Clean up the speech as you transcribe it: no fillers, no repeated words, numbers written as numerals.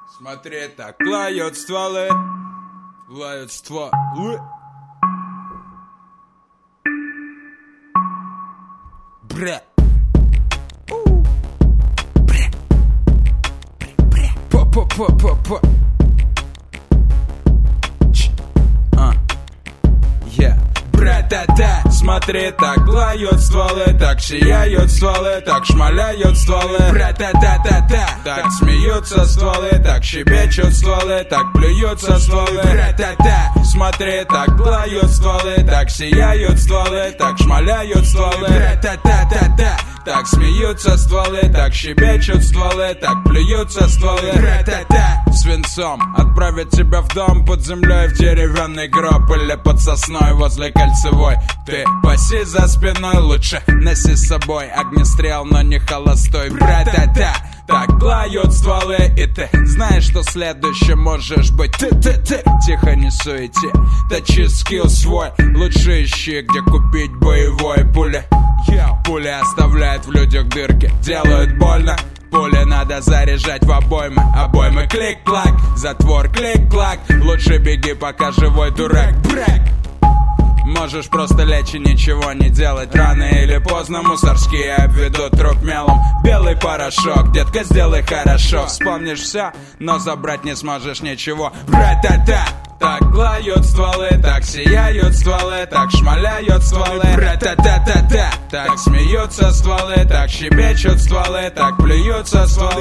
Смотри, так лают стволы, лают стволы. Бре. Бре. Бре. По-по-по-по-по. Бра-та-та, смотри, так лают стволы, так сияют стволы, так шмаляют стволы. Бра-та-та-та-та, так смеются стволы, так щебечут стволы, так плюются стволы. Бра-та-та, смотри, так лают стволы, так сияют стволы, так шмаляют стволы. Бра-та-та-та-та, так смеются стволы, так щебечут стволы, так плюются стволы. Бра-та-та, свинцом отправить тебя в дом под землей, в деревянный гроб или под сосной возле кольцевой. Ты паси за спиной, лучше носи с собой огнестрел, но не холостой. Бра-та-та, так лают стволы, и ты знаешь, что следующим можешь быть ты. Тихо, не суети, точи скилл свой, лучше ищи, где купить боевой. Пули оставляют в людях дырки, делают больно. Пули надо заряжать в обоймы. Обоймы клик-клак, затвор клик-клак. Лучше беги, пока живой, дурак. Брэк. Можешь просто лечь и ничего не делать. Рано или поздно мусорские обведут труп мелом. Белый порошок, детка, сделай хорошо. Вспомнишь все, но забрать не сможешь ничего. Бра-та-та, так лают стволы, так сияют стволы, так шмаляют стволы. Бра-та-та-та-та, так смеются стволы, так щебечут стволы, так плюются стволы.